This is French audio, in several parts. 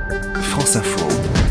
France Info.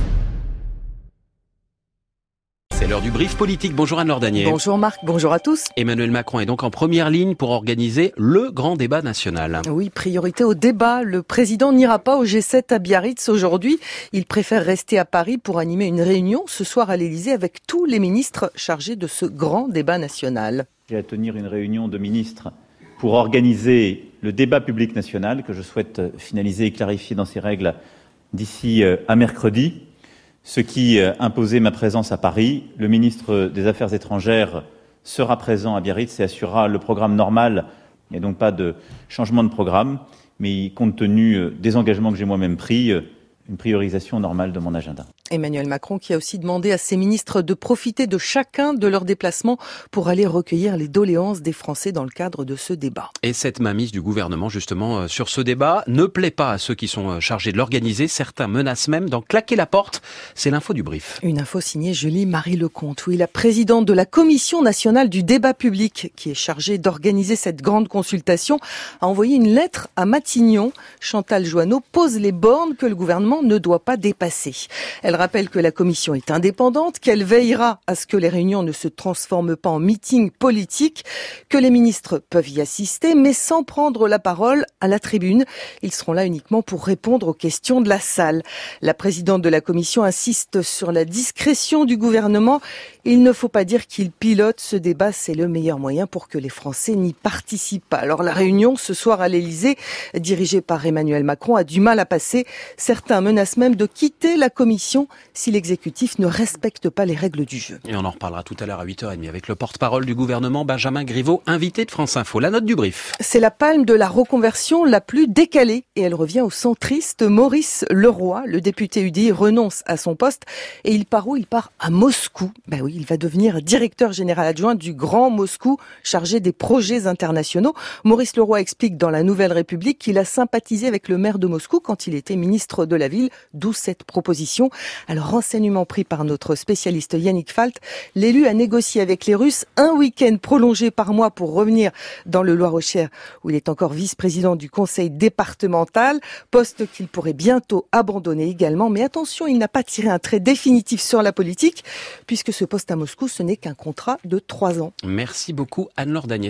C'est l'heure du brief politique. Bonjour Anne Lordanier. Bonjour Marc, bonjour à tous. Emmanuel Macron est donc en première ligne pour organiser le grand débat national. Oui, priorité au débat. Le président n'ira pas au G7 à Biarritz aujourd'hui. Il préfère rester à Paris pour animer une réunion ce soir à l'Élysée avec tous les ministres chargés de ce grand débat national. J'ai à tenir une réunion de ministres pour organiser le débat public national que je souhaite finaliser et clarifier dans ses règles d'ici à mercredi. Ce qui imposait ma présence à Paris. Le ministre des Affaires étrangères sera présent à Biarritz et assurera le programme normal. Il n'y a donc pas de changement de programme, mais compte tenu des engagements que j'ai moi-même pris, une priorisation normale de mon agenda. Emmanuel Macron qui a aussi demandé à ses ministres de profiter de chacun de leurs déplacements pour aller recueillir les doléances des Français dans le cadre de ce débat. Et cette mainmise du gouvernement justement sur ce débat ne plaît pas à ceux qui sont chargés de l'organiser. Certains menacent même d'en claquer la porte. C'est l'info du brief. Une info signée Julie-Marie Lecomte. Oui, la présidente de la Commission nationale du débat public qui est chargée d'organiser cette grande consultation a envoyé une lettre à Matignon. Chantal Joanneau pose les bornes que le gouvernement ne doit pas dépasser. Elle rappelle que la commission est indépendante, qu'elle veillera à ce que les réunions ne se transforment pas en meeting politique, que les ministres peuvent y assister, mais sans prendre la parole à la tribune. Ils seront là uniquement pour répondre aux questions de la salle. La présidente de la commission insiste sur la discrétion du gouvernement. Il ne faut pas dire qu'il pilote ce débat, c'est le meilleur moyen pour que les Français n'y participent pas. Alors la réunion ce soir à l'Élysée, dirigée par Emmanuel Macron, a du mal à passer. Certains menacent même de quitter la commission si l'exécutif ne respecte pas les règles du jeu. Et on en reparlera tout à l'heure à 8h30 avec le porte-parole du gouvernement, Benjamin Griveaux, invité de France Info. La note du brief. C'est la palme de la reconversion la plus décalée et elle revient au centriste Maurice Leroy. Le député UDI renonce à son poste et il part où? Il part à Moscou. Ben oui, il va devenir directeur général adjoint du Grand Moscou, chargé des projets internationaux. Maurice Leroy explique dans la Nouvelle République qu'il a sympathisé avec le maire de Moscou quand il était ministre de la ville, d'où cette proposition. Alors, renseignement pris par notre spécialiste Yannick Falt, l'élu a négocié avec les Russes un week-end prolongé par mois pour revenir dans le Loir-et-Cher, où il est encore vice-président du conseil départemental, poste qu'il pourrait bientôt abandonner également. Mais attention, il n'a pas tiré un trait définitif sur la politique, puisque ce poste à Moscou, ce n'est qu'un contrat de 3 ans. Merci beaucoup Anne Lordanier.